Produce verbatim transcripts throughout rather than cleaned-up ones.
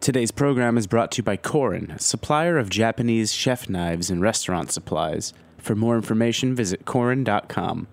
Today's program is brought to you by Korin, supplier of Japanese chef knives and restaurant supplies. For more information, visit korin dot com.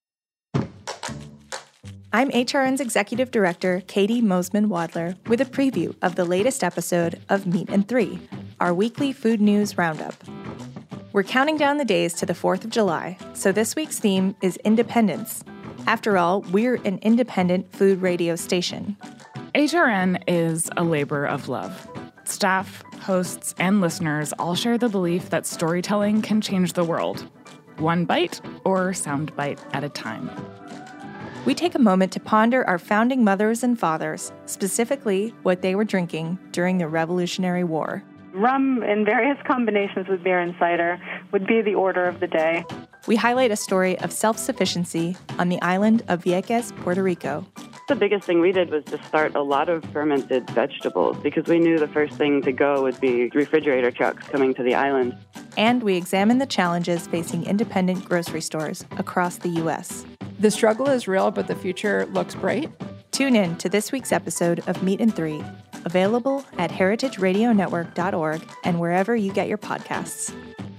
I'm H R N's Executive Director, Katie Mosman-Wadler, with a preview of the latest episode of Meat and Three, our weekly food news roundup. We're counting down the days to the fourth of July, so this week's theme is independence. After all, we're an independent food radio station. H R N is a labor of love. Staff, hosts, and listeners all share the belief that storytelling can change the world, one bite or sound bite at a time. We take a moment to ponder our founding mothers and fathers, specifically what they were drinking during the Revolutionary War. Rum in various combinations with beer and cider would be the order of the day. We highlight a story of self-sufficiency on the island of Vieques, Puerto Rico. The biggest thing we did was to start a lot of fermented vegetables because we knew the first thing to go would be refrigerator trucks coming to the island. And we examine the challenges facing independent grocery stores across the U S. The struggle is real, but the future looks bright. Tune in to this week's episode of Meat and Three, available at heritage radio network dot org and wherever you get your podcasts.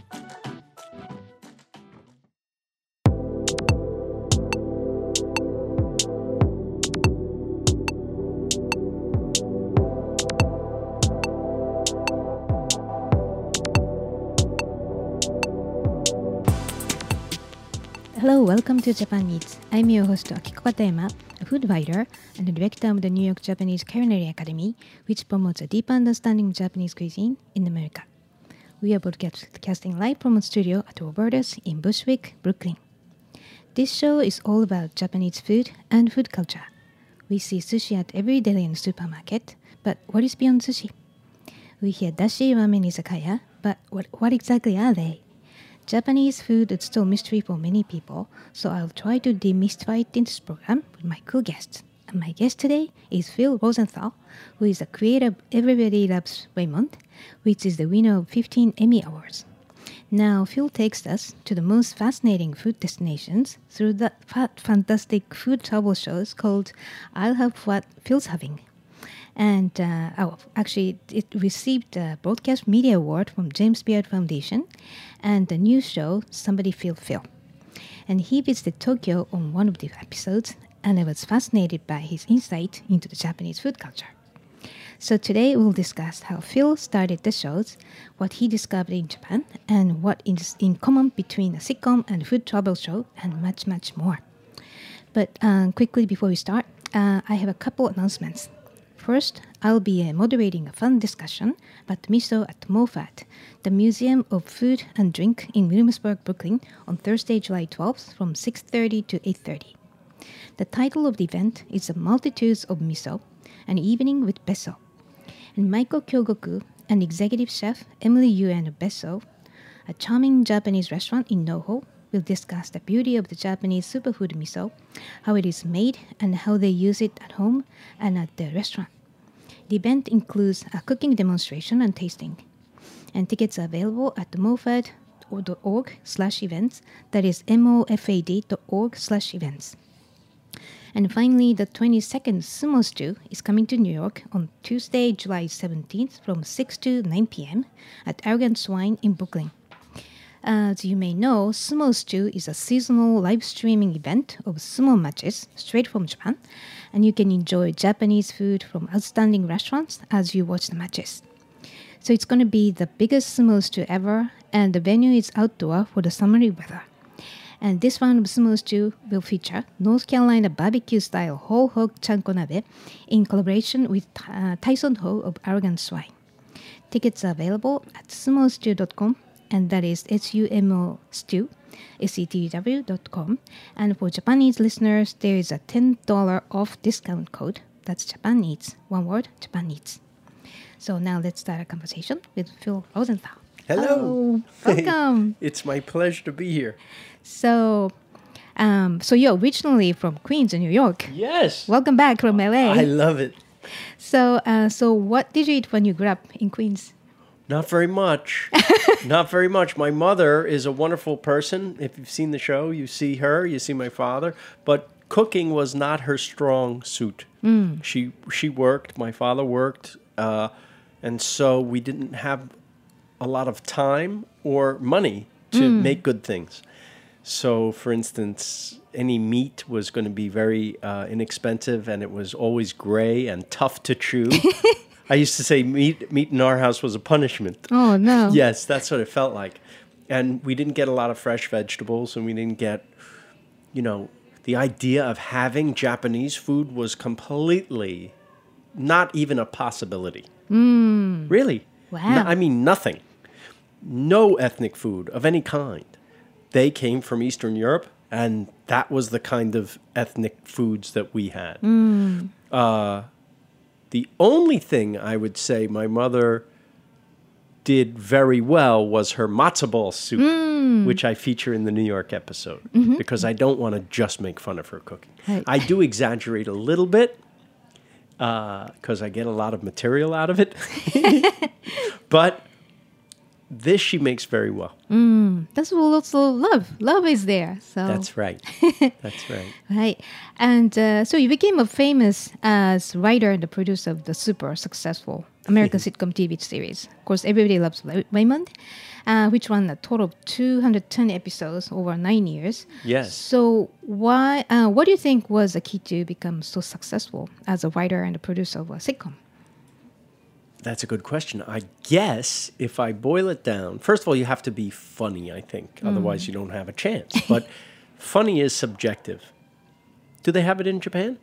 Hello, welcome to Japan Eats. I'm your host, Akiko Katayama, a food writer and the director of the New York Japanese Culinary Academy, which promotes a deep understanding of Japanese cuisine in America. We are broadcasting live from a studio at Roberta's in Bushwick, Brooklyn. This show is all about Japanese food and food culture. We see sushi at every deli and supermarket, but what is beyond sushi? We hear dashi, ramen, izakaya, but what, what exactly are they? Japanese food is still a mystery for many people, so I'll try to demystify it in this program with my cool guests. And my guest today is Phil Rosenthal, who is the creator of Everybody Loves Raymond, which is the winner of fifteen Emmy Awards. Now, Phil takes us to the most fascinating food destinations through the fa- fantastic food travel shows called I'll Have What Phil's Having. And uh, oh, actually, it received a Broadcast Media Award from James Beard Foundation and the new show, Somebody Feed Phil. And he visited Tokyo on one of the episodes, and I was fascinated by his insight into the Japanese food culture. So today we'll discuss how Phil started the shows, what he discovered in Japan, and what is in common between a sitcom and a food travel show, and much, much more. But um, quickly before we start, uh, I have a couple announcements. First, I'll be uh, moderating a fun discussion about miso at MOFAT, the Museum of Food and Drink in Williamsburg, Brooklyn, on Thursday, July twelfth from six thirty to eight thirty. The title of the event is The Multitudes of Miso, an Evening with Besso. And Maiko Kyogoku and executive chef Emily Yuen of Besso, a charming Japanese restaurant in NoHo, will discuss the beauty of the Japanese superfood miso, how it is made, and how they use it at home and at the restaurant. The event includes a cooking demonstration and tasting. And tickets are available at mofad dot org slash events, that is mofad dot org slash events. And finally, the twenty-second Sumo Stew is coming to New York on Tuesday, July seventeenth from six to nine p.m. at Arrogant Swine in Brooklyn. As you may know, Sumo Stew is a seasonal live streaming event of sumo matches straight from Japan, and you can enjoy Japanese food from outstanding restaurants as you watch the matches. So it's going to be the biggest sumo stew ever, and the venue is outdoor for the summery weather. And this round of Sumo Stew will feature North Carolina barbecue-style whole hog chanko nabe in collaboration with uh, Tyson Ho of Arrogant Swine. Tickets are available at sumo stew dot com, and that is S U M O stew, S E T W dot com. And for Japanese listeners, there is a ten dollars off discount code. That's Japan Eats. One word, Japan Eats. So now let's start a conversation with Phil Rosenthal. Hello. Oh, welcome. It's my pleasure to be here. So, um, so you're originally from Queens, New York. Yes. Welcome back from L A. I love it. So, uh, so what did you eat when you grew up in Queens? Not very much. Not very much. My mother is a wonderful person. If you've seen the show, you see her, you see my father. But cooking was not her strong suit. Mm. She she worked. My father worked. Uh, And so we didn't have a lot of time or money to Mm. make good things. So, for instance, any meat was going to be very uh, inexpensive, and it was always gray and tough to chew. I used to say meat, meat in our house was a punishment. Oh, no. Yes, that's what it felt like. And we didn't get a lot of fresh vegetables, and we didn't get, you know, the idea of having Japanese food was completely not even a possibility. Mm. Really. Wow. No, I mean, nothing. No ethnic food of any kind. They came from Eastern Europe, and that was the kind of ethnic foods that we had. Mm. Uh, the only thing I would say my mother did very well was her matzo ball soup, Mm. which I feature in the New York episode, Mhm. because I don't want to just make fun of her cooking. Right. I do exaggerate a little bit, because I get a lot of material out of it. But this she makes very well. Mm. That's also love. Love is there. So That's right. That's right. Right. And uh, so you became a famous as writer and the producer of the super successful American sitcom T V series. Of course, Everybody Loves Raymond, uh, which ran a total of two hundred ten episodes over nine years. Yes. So why? Uh, what do you think was the key to become so successful as a writer and a producer of a sitcom? That's a good question. I guess if I boil it down, first of all, you have to be funny, I think. Mm. Otherwise, you don't have a chance. But funny is subjective. Do they have it in Japan?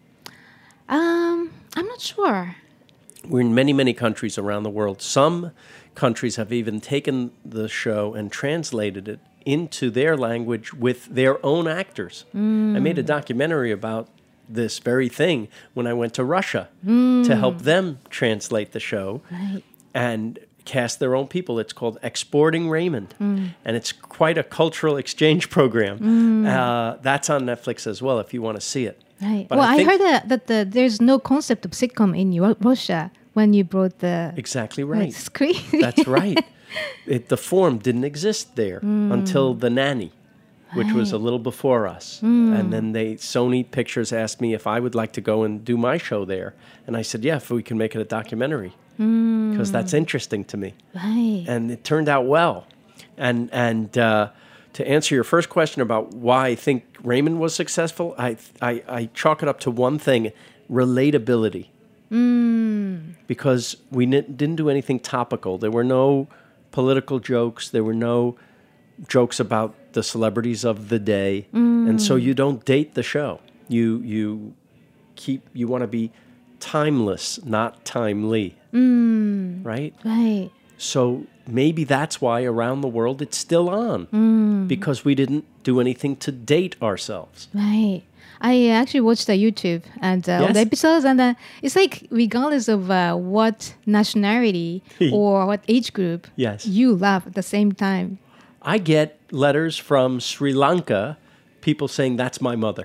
Um, I'm not sure. We're in many, many countries around the world. Some countries have even taken the show and translated it into their language with their own actors. Mm. I made a documentary about this very thing when I went to Russia Mm. to help them translate the show Right. and cast their own people. It's called Exporting Raymond, Mm. and it's quite a cultural exchange program. Mm. Uh, that's on Netflix as well if you want to see it. Right. But well, I I, think- heard that, that the, there's no concept of sitcom in Ru- Russia when you brought the Exactly right. That's crazy. That's right. It, the form didn't exist there Mm. until The Nanny, which was a Right. little before us. Mm. And then they Sony Pictures asked me if I would like to go and do my show there. And I said, yeah, if we can make it a documentary, because Mm. that's interesting to me. Right. And it turned out well. And and uh, to answer your first question about why I think Raymond was successful, I I, I chalk it up to one thing: relatability. Mm. Because we n- didn't do anything topical. There were no political jokes. There were no jokes about the celebrities of the day, and so Mm. you don't date the show. You you keep you want to be timeless, not timely, Mm. right? Right. So maybe that's why around the world it's still on, Mm. because we didn't do anything to date ourselves. Right. I actually watched the YouTube and uh, all the Yes? episodes, and uh, it's like regardless of uh, what nationality or what age group Yes. you love at the same time. I get letters from Sri Lanka, people saying that's my mother.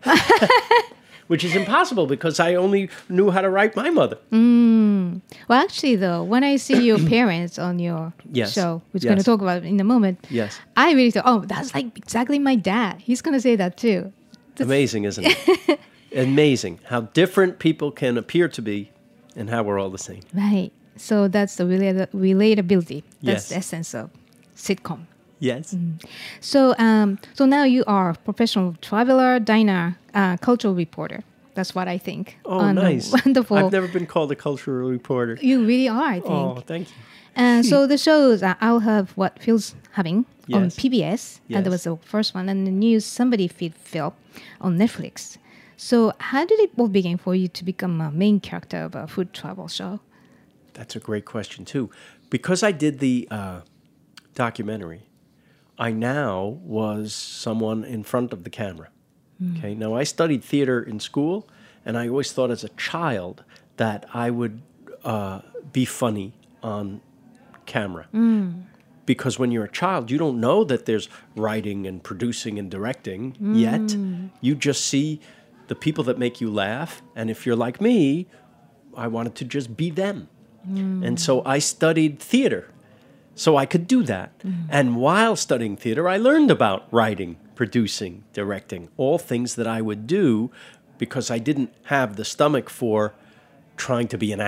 Which is impossible because I only knew how to write my mother. Mm. Well, actually, though, when I see your parents on your Yes. show, which we're Yes. going to talk about in a moment, Yes. I really thought, oh, that's like exactly my dad. He's going to say that too. Amazing, isn't it? Amazing how different people can appear to be and how we're all the same. Right. So that's the relata- relatability. That's Yes. the essence of sitcom. Yes. So, um, so now you are a professional traveler, diner, uh, cultural reporter. That's what I think. Oh, On a nice. Wonderful. I've never been called a cultural reporter. You really are, I think. Oh, thank you. And so the shows uh, I'll have what Phil's having on Yes. P B S, and that was Yes. the first one, and the new Somebody Feed Phil on Netflix. So how did it all begin for you to become a main character of a food travel show? That's a great question, too. Because I did the uh, documentary, I now was someone in front of the camera. Mm. Okay. Now, I studied theater in school, and I always thought as a child that I would uh, be funny on camera. Mm. Because when you're a child, you don't know that there's writing and producing and directing yet. Mm. You just see the people that make you laugh. And if you're like me, I wanted to just be them. Mm. And so I studied theater so I could do that. And while studying theater, I learned about writing, producing, directing, all things that I would do because I didn't have the stomach for trying to be an actor.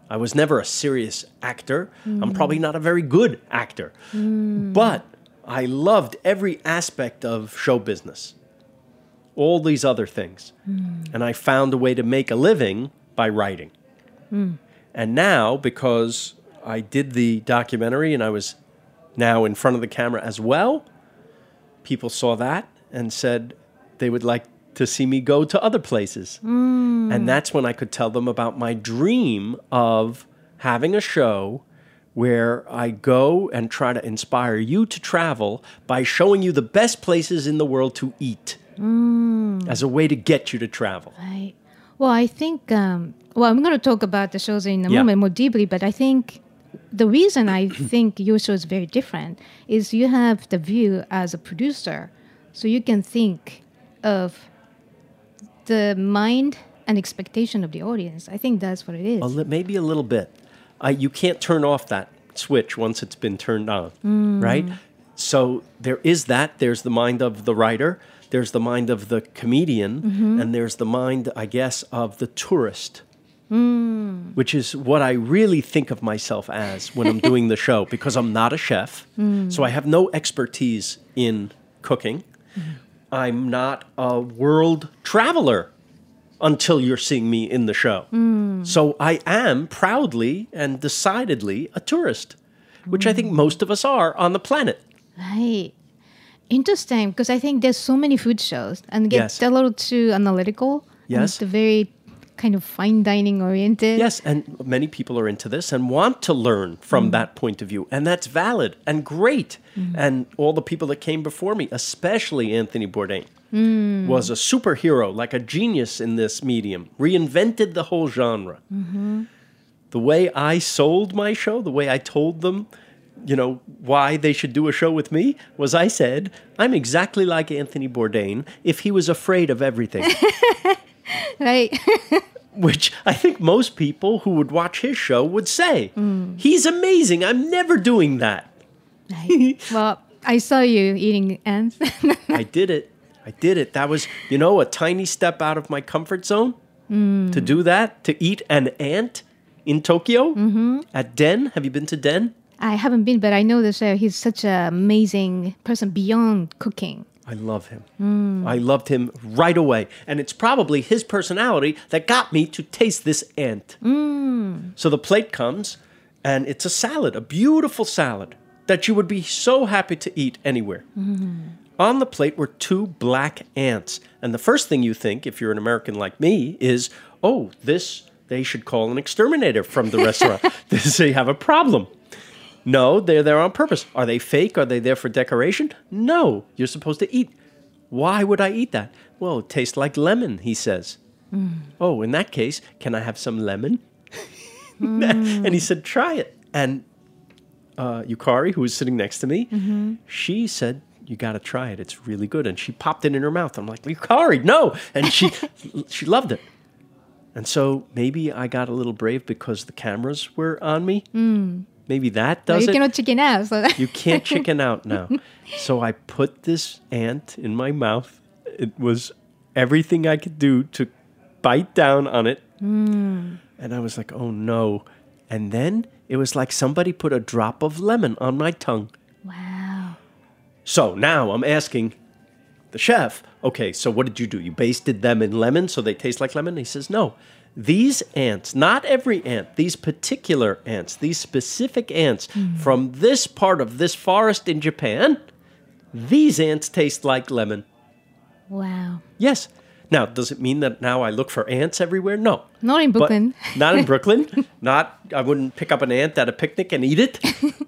I was never a serious actor. Mm. I'm probably not a very good actor. Mm. But I loved every aspect of show business, all these other things. Mm. And I found a way to make a living by writing. Mm. And now, because I did the documentary and I was now in front of the camera as well, people saw that and said they would like to see me go to other places. Mm. And that's when I could tell them about my dream of having a show where I go and try to inspire you to travel by showing you the best places in the world to eat mm. as a way to get you to travel. Right. Well, I think, um, well, I'm going to talk about the shows in a yeah. moment more deeply, but I think the reason I think your show is very different is you have the view as a producer, so you can think of the mind and expectation of the audience. I think that's what it is. Well, maybe a little bit. Uh, you can't turn off that switch once it's been turned on, mm. right? So there is that. There's the mind of the writer. There's the mind of the comedian. Mm-hmm. And there's the mind, I guess, of the tourist, mm. which is what I really think of myself as when I'm doing the show, because I'm not a chef. Mm. So I have no expertise in cooking. Mm. I'm not a world traveler until you're seeing me in the show. Mm. So I am proudly and decidedly a tourist, which mm. I think most of us are on the planet. Right. Interesting, because I think there's so many food shows and get yes. a little too analytical. Yes. And very kind of fine dining oriented. Yes, and many people are into this and want to learn from mm. that point of view. And that's valid and great. Mm. And all the people that came before me, especially Anthony Bourdain, mm. was a superhero, like a genius in this medium, reinvented the whole genre. Mm-hmm. The way I sold my show, the way I told them, you know, why they should do a show with me, was I said, I'm exactly like Anthony Bourdain if he was afraid of everything. Right. Which I think most people who would watch his show would say, mm. he's amazing. I'm never doing that. Right. Well, I saw you eating ants. I did it. I did it. That was, you know, a tiny step out of my comfort zone mm. to do that, to eat an ant in Tokyo mm-hmm. at Den. Have you been to Den? I haven't been, but I know the chef. He's such an amazing person beyond cooking. I love him. Mm. I loved him right away. And it's probably his personality that got me to taste this ant. Mm. So the plate comes, and it's a salad, a beautiful salad that you would be so happy to eat anywhere. Mm. On the plate were two black ants. And the first thing you think, if you're an American like me, is, oh, this, they should call an exterminator from the restaurant. They have a problem. No, they're there on purpose. Are they fake? Are they there for decoration? No, you're supposed to eat. Why would I eat that? Well, it tastes like lemon, he says. Mm. Oh, in that case, can I have some lemon? Mm. And he said, try it. And uh, Yukari, who was sitting next to me, mm-hmm. she said, you got to try it. It's really good. And she popped it in her mouth. I'm like, Yukari, no. And she she loved it. And so maybe I got a little brave because the cameras were on me. Mm. Maybe that does no, you it. You cannot chicken out. So you can't chicken out now. So I put this ant in my mouth. It was everything I could do to bite down on it. Mm. And I was like, oh no. And then it was like somebody put a drop of lemon on my tongue. Wow. So now I'm asking the chef, okay, so what did you do? You basted them in lemon so they taste like lemon? And he says, no. These ants, not every ant, these particular ants, these specific ants mm. from this part of this forest in Japan, these ants taste like lemon. Wow. Yes. Now, does it mean that now I look for ants everywhere? No. Not in Brooklyn. But not in Brooklyn. Not, I wouldn't pick up an ant at a picnic and eat it.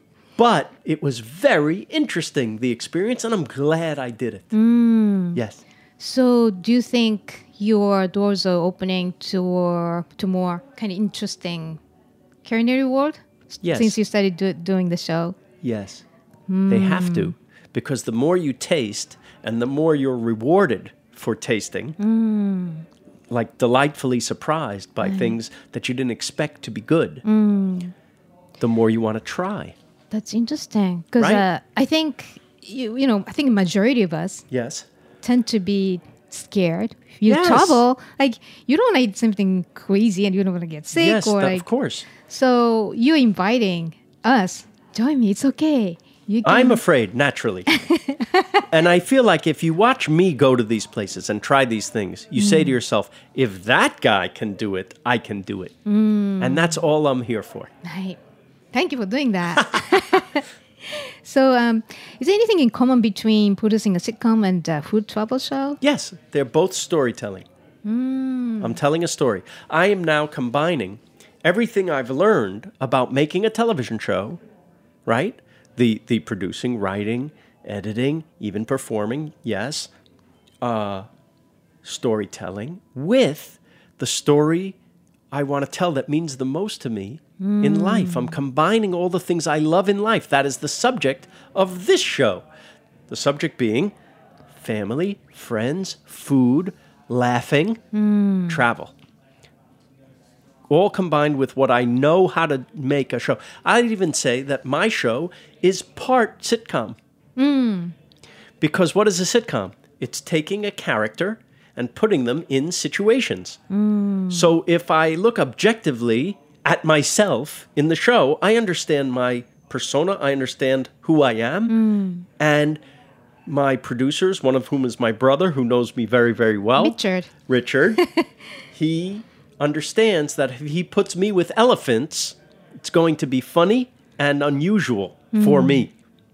But it was very interesting, the experience, and I'm glad I did it. Mm. Yes. So do you think your doors are opening to, to more kind of interesting culinary world? Yes. Since you started do, doing the show? Yes. Mm. They have to. Because the more you taste and the more you're rewarded for tasting, mm. like delightfully surprised by mm. things that you didn't expect to be good, mm. the more you want to try. That's interesting. Because right? uh, I think, you, you know, I think the majority of us yes. tend to be scared. You Yes. travel, like you don't eat something crazy and you don't want to get sick. Yes, or that- like, of course. So you're inviting us. Join me. It's okay. You can, I'm afraid, naturally. And I feel like if you watch me go to these places and try these things, you say to yourself, if that guy can do it, I can do it. And that's all I'm here for. Right. Thank you for doing that. So, um, is there anything in common between producing a sitcom and a food travel show? Yes, they're both storytelling. I'm telling a story. I am now combining everything I've learned about making a television show, right? The the producing, writing, editing, even performing, yes, uh, storytelling, with the story I want to tell that means the most to me in life. I'm combining all the things I love in life. That is the subject of this show. The subject being family, friends, food, laughing, travel. All combined with what I know how to make a show. I'd even say that my show is part sitcom. Because what is a sitcom? It's taking a character and putting them in situations. So if I look objectively at myself in the show, I understand my persona, I understand who I am, and my producers, one of whom is my brother, who knows me very, very well. Richard. Richard. He understands that if he puts me with elephants, it's going to be funny and unusual for me.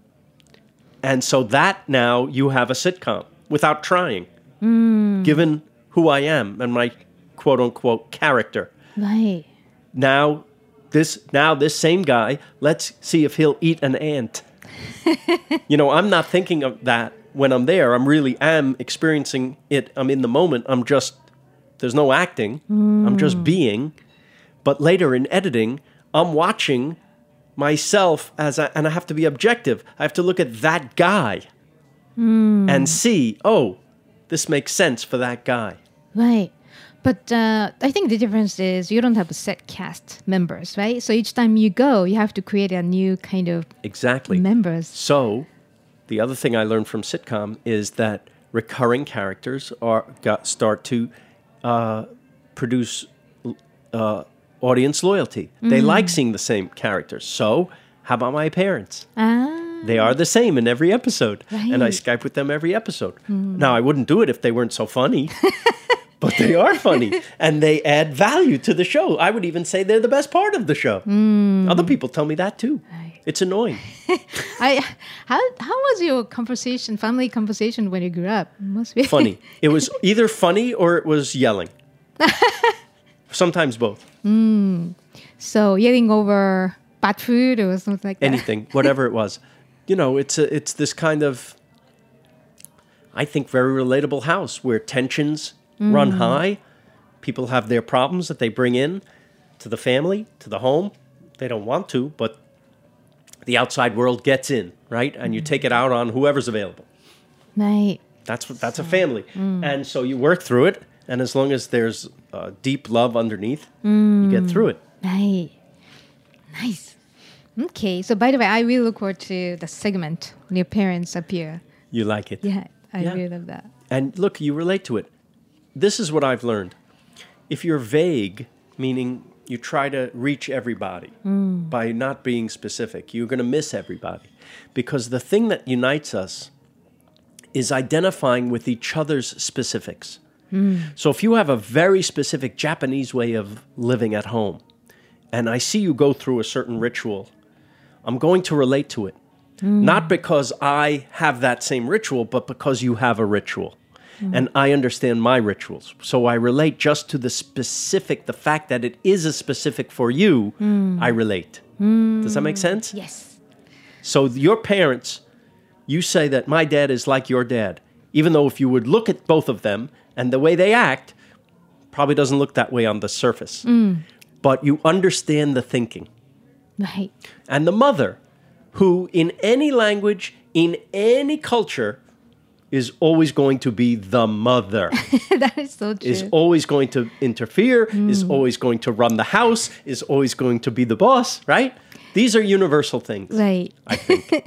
And so that now you have a sitcom without trying, given who I am and my quote-unquote character. Right. Now this now this same guy, let's see if he'll eat an ant. You know, I'm not thinking of that when I'm there. I'm really am experiencing it. I'm in the moment. I'm just, there's no acting. I'm just being. But later in editing, I'm watching myself as I, and I have to be objective. I have to look at that guy and see, oh, this makes sense for that guy. Right. But uh, I think the difference is you don't have a set cast members, right? So each time you go, you have to create a new kind of Exactly. members. So, the other thing I learned from sitcom is that recurring characters are got, start to uh, produce uh, audience loyalty. They like seeing the same characters. So, how about my parents? Ah. They are the same in every episode. And I Right. Skype with them every episode. Now, I wouldn't do it if they weren't so funny. But they are funny, and they add value to the show. I would even say they're the best part of the show. Other people tell me that too. It's annoying. I how how was your conversation, family conversation when you grew up? It must be Funny. It was either funny or it was yelling. Sometimes both. So yelling over bad food or something like that. Anything, whatever it was. You know, it's a, it's this kind of, I think, very relatable house where tensions run high. People have their problems that they bring in to the family, to the home. They don't want to, but the outside world gets in, right? And you take it out on whoever's available. Right. That's what, that's a family. And so you work through it, and as long as there's uh, deep love underneath, you get through it. Right. Nice. Okay. So by the way, I really look forward to the segment when your parents appear. You like it. Yeah, I Yeah. really love that. And look, you relate to it. This is what I've learned. If you're vague, meaning you try to reach everybody by not being specific, you're going to miss everybody. Because the thing that unites us is identifying with each other's specifics. So if you have a very specific Japanese way of living at home, and I see you go through a certain ritual, I'm going to relate to it. Not because I have that same ritual, but because you have a ritual. And I understand my rituals. So I relate just to the specific, the fact that it is a specific for you, I relate. Does that make sense? Yes. So your parents, you say that my dad is like your dad, even though if you would look at both of them and the way they act, probably doesn't look that way on the surface. But you understand the thinking. Right. And the mother, who in any language, in any culture, is always going to be the mother, That is so true. is always going to interfere, is always going to run the house, is always going to be the boss, right? These are universal things. Right. I think.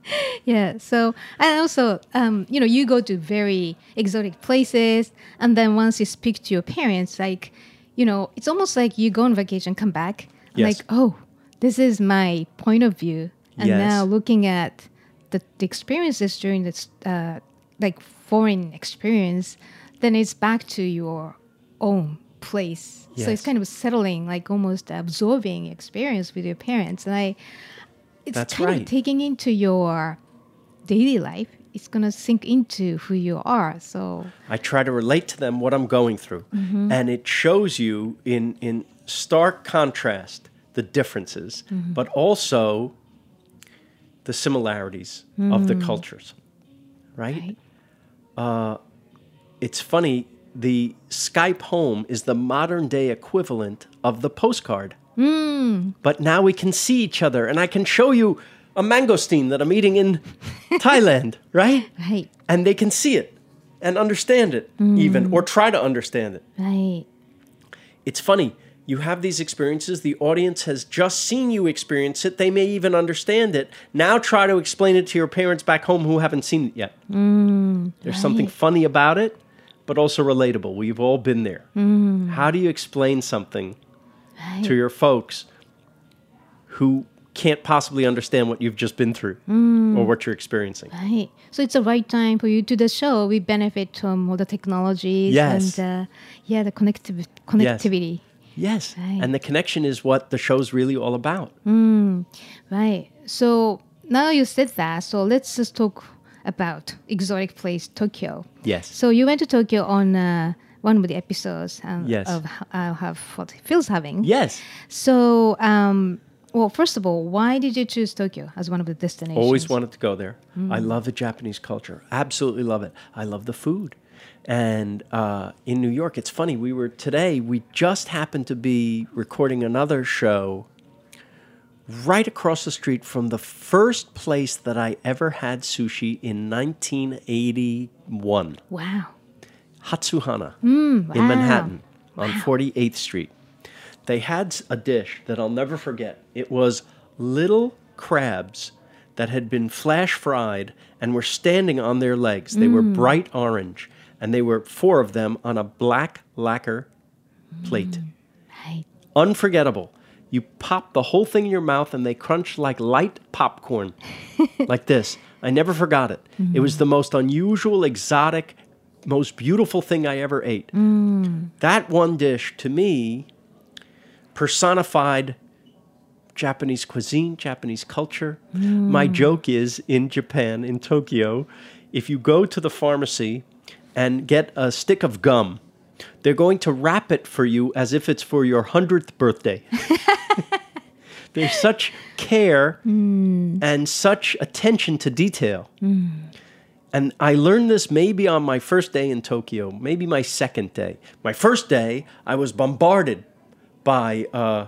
Yeah. So, and also, um, you know, you go to very exotic places, and then once you speak to your parents, like, you know, it's almost like you go on vacation, come back, Yes. like, oh, this is my point of view, and Yes. now looking at the, the experiences during this, uh, like foreign experience, then it's back to your own place. So Yes. it's kind of settling, like almost absorbing experience with your parents, and I. It's That's kind right. of taking into your daily life. It's going to sink into who you are. So, I try to relate to them what I'm going through. And it shows you in, in stark contrast the differences, but also the similarities of the cultures. Right? right. Uh, it's funny, the Skype home is the modern day equivalent of the postcard. Mm. But now we can see each other, and I can show you a mangosteen that I'm eating in Thailand, right? Right. And they can see it and understand it, even, or try to understand it. Right. It's funny. You have these experiences. The audience has just seen you experience it. They may even understand it. Now try to explain it to your parents back home who haven't seen it yet. Mm, There's right. something funny about it, but also relatable. We've all been there. Mm. How do you explain something Right. to your folks who can't possibly understand what you've just been through Mm. or what you're experiencing? Right. So it's the right time for you to the show. We benefit from all the technologies Yes. and uh, yeah, the connectiv- connectivity. Yes. Right. And the connection is what the show's really all about. Mm. Right. So now you said that, so let's just talk about exotic place Tokyo. Yes. So you went to Tokyo on uh, one of the episodes um, Yes. of uh, have what Phil's having. Yes. So, um, well, first of all, why did you choose Tokyo as one of the destinations? Always wanted to go there. I love the Japanese culture. Absolutely love it. I love the food. And uh, in New York, it's funny. We were today, we just happened to be recording another show right across the street from the first place that I ever had sushi in nineteen eighty-one. Wow. Hatsuhana Mm, in wow. Manhattan on forty-eighth Street. They had a dish that I'll never forget. It was little crabs that had been flash fried and were standing on their legs. They were bright orange, and they were four of them on a black lacquer plate. Right. Unforgettable. You pop the whole thing in your mouth and they crunch like light popcorn, like this. I never forgot it. It was the most unusual, exotic, most beautiful thing I ever ate. Mm. That one dish, to me, personified Japanese cuisine, Japanese culture. My joke is, in Japan, in Tokyo, if you go to the pharmacy and get a stick of gum, they're going to wrap it for you as if it's for your hundredth birthday. There's such care and such attention to detail. And I learned this maybe on my first day in Tokyo, maybe my second day. My first day, I was bombarded by uh,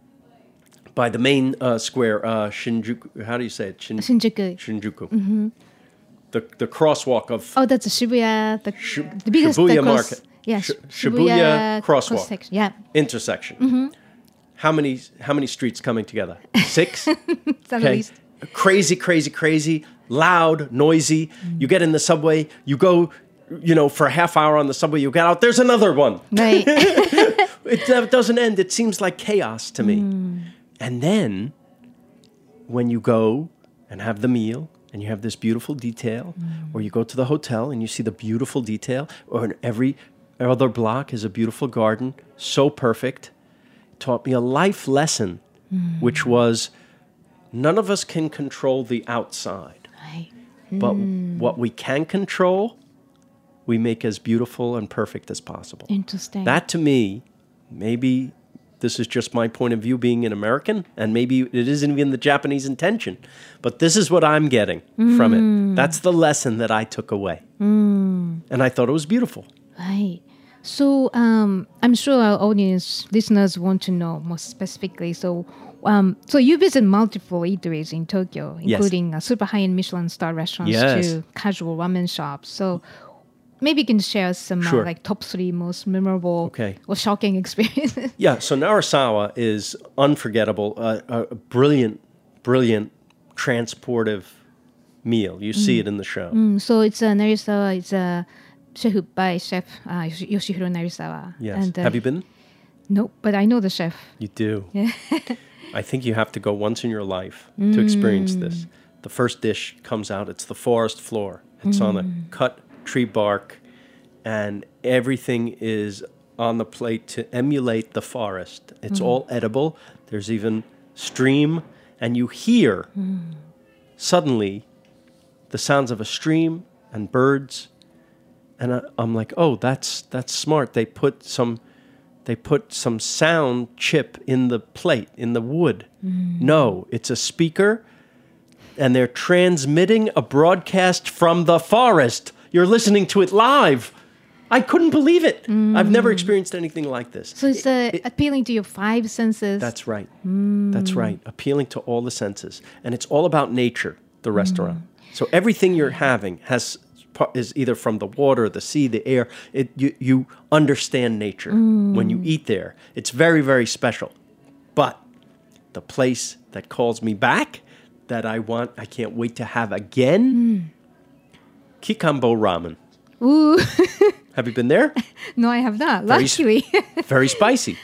by the main uh, square, uh, Shinjuku. How do you say it? Shin- Shinjuku. Shinjuku. The the crosswalk of Oh, that's a Shibuya, the, Shi- the biggest Shibuya the cross, Market. Yeah, Sh- Shibuya crosswalk. section. Yeah, intersection. How many how many streets coming together? Six. it's at least. Crazy, crazy, crazy, loud, noisy. You get in the subway, you go, you know, for a half hour on the subway, you get out, there's another one. Right. It uh, doesn't end. It seems like chaos to me. And then when you go and have the meal and you have this beautiful detail, or you go to the hotel and you see the beautiful detail, or in every other block is a beautiful garden, so perfect, it taught me a life lesson, which was none of us can control the outside. Right. But what we can control, we make as beautiful and perfect as possible. Interesting. That to me, maybe this is just my point of view being an American, and maybe it isn't even the Japanese intention, but this is what I'm getting from it. That's the lesson that I took away. And I thought it was beautiful. Right. So um, I'm sure our audience listeners want to know more specifically. So, um, so you visit multiple eateries in Tokyo, Yes. including uh, super high-end Michelin star restaurants Yes. to casual ramen shops. So maybe you can share some Sure. uh, like top three most memorable Okay. or shocking experiences. Yeah, so Narasawa is unforgettable, uh, a brilliant, brilliant, transportive meal. You see it in the show. Mm, so it's uh, Narisawa. It's a chef by chef uh, Yoshi- Yoshihiro Narisawa. Yes. And, uh, Have you been? No, but I know the chef. You do. I think you have to go once in your life to experience this. The first dish comes out. It's the forest floor. It's on a cut tree bark, and everything is on the plate to emulate the forest. It's all edible. There's even stream, and you hear suddenly the sounds of a stream and birds. And I, I'm like, oh, that's that's smart. They put some, they put some sound chip in the plate, in the wood. No, it's a speaker, and they're transmitting a broadcast from the forest. You're listening to it live. I couldn't believe it. I've never experienced anything like this. So it's uh, It- appealing to your five senses. That's right. That's right. Appealing to all the senses. And it's all about nature, the restaurant. So everything you're having has is either from the water, the sea, the air. It you, you understand nature when you eat there. It's very, very special. But the place that calls me back, that I want, I can't wait to have again, Kikambo Ramen. Ooh. Have you been there? No, I have not. Very s- Luckily. Very spicy.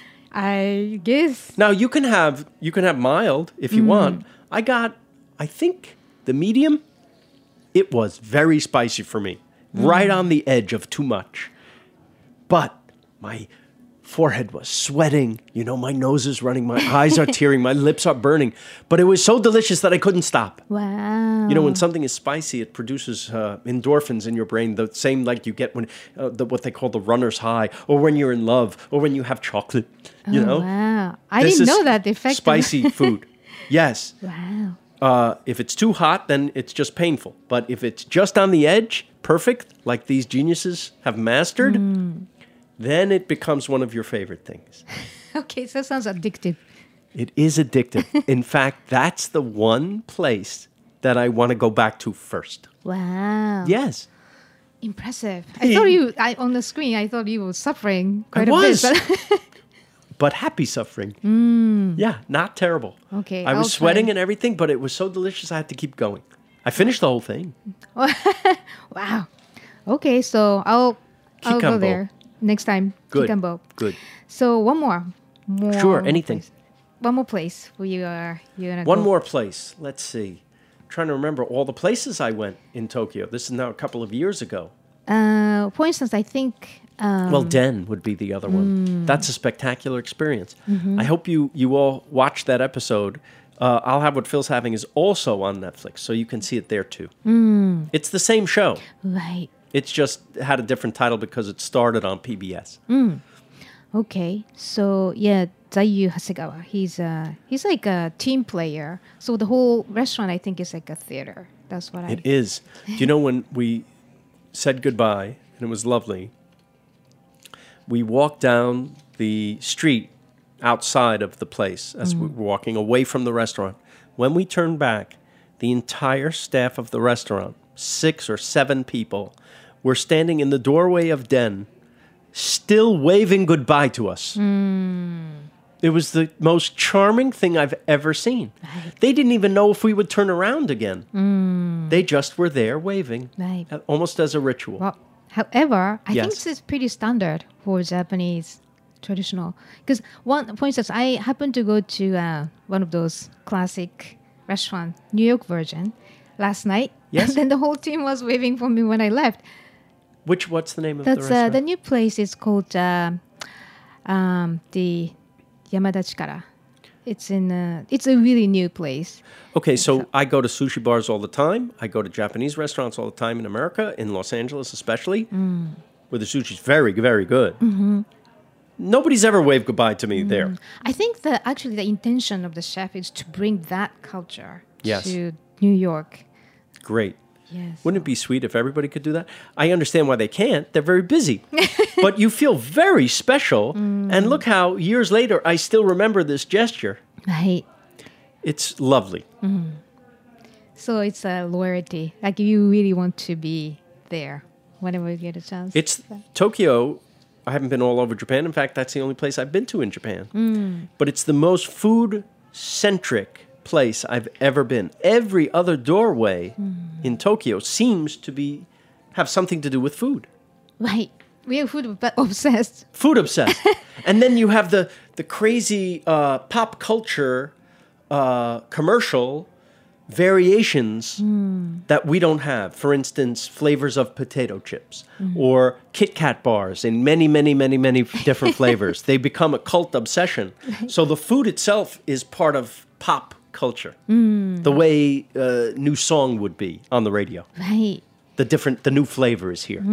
I guess. Now you can have you can have mild if you want. I got I think the medium. It was very spicy for me, right on the edge of too much. But my forehead was sweating. You know, my nose is running, my eyes are tearing, my lips are burning. But it was so delicious that I couldn't stop. Wow. You know, when something is spicy, it produces uh, endorphins in your brain, the same like you get when uh, the, what they call the runner's high, or when you're in love, or when you have chocolate. You Oh, know, wow. I This didn't is know that effect. Spicy food. Yes. Wow. Uh, if it's too hot, then it's just painful. But if it's just on the edge, perfect, like these geniuses have mastered, then it becomes one of your favorite things. Okay, so that sounds addictive. It is addictive. In fact, that's the one place that I want to go back to first. Wow. Yes. Impressive. I thought you, I, on the screen, I thought you were suffering I quite a was. bit. but- But happy suffering. Yeah, not terrible. Okay, I was I'll sweating try. and everything, but it was so delicious I had to keep going. I finished the whole thing. Wow. Okay, so I'll, I'll go Kikambo. there next time. Good. Kikambo. Good. So one more. more Sure, anything. place. One more place where you are, you're gonna One go. more place. Let's see. trying to remember all the places I went in Tokyo. This is now a couple of years ago. Uh, for instance, I think. Um, Well, Den would be the other one. That's a spectacular experience. Mm-hmm. I hope you you all watch that episode. Uh, I'll Have What Phil's Having is also on Netflix, so you can see it there too. Mm. It's the same show. Right. It's just had a different title because it started on P B S. Okay. So yeah, Zayu Hasegawa. He's uh he's like a team player. So the whole restaurant, I think, is like a theater. That's what I. It is. Do you know when we said goodbye and it was lovely? We walked down the street outside of the place as we were walking away from the restaurant. When we turned back, the entire staff of the restaurant, six or seven people, were standing in the doorway of Den, still waving goodbye to us. It was the most charming thing I've ever seen. They didn't even know if we would turn around again. They just were there waving, Right. uh, almost as a ritual. Well, however, I think Yes. this is pretty standard for Japanese traditional. Because one, for instance, I happened to go to uh, one of those classic restaurant, New York version, last night. Yes. And then the whole team was waving for me when I left. Which, what's the name of That's the uh, restaurant? the new place is called uh, um, the Yamada Chikara. It's in. Uh, it's a really new place. Okay, so I go to sushi bars all the time. I go to Japanese restaurants all the time in America, in Los Angeles especially, where the sushi's very, very good. Nobody's ever waved goodbye to me there. I think that actually the intention of the chef is to bring that culture Yes. to New York. Great. Yes. Wouldn't it be sweet if everybody could do that? I understand why they can't. They're very busy. But you feel very special. And look how years later I still remember this gesture. Right. It's lovely. So it's a loyalty. Like you really want to be there whenever you get a chance. It's Tokyo. I haven't been all over Japan. In fact, that's the only place I've been to in Japan. But it's the most food-centric place I've ever been. Every other doorway Mm. in Tokyo seems to be have something to do with food. Right. We are food ob- obsessed. Food obsessed. And then you have the the crazy uh, pop culture uh, commercial variations that we don't have. For instance, flavors of potato chips or Kit Kat bars in many, many, many, many different flavors. They become a cult obsession. So the food itself is part of pop culture, the way a new song would be on the radio. Right. The different, the new flavor is here.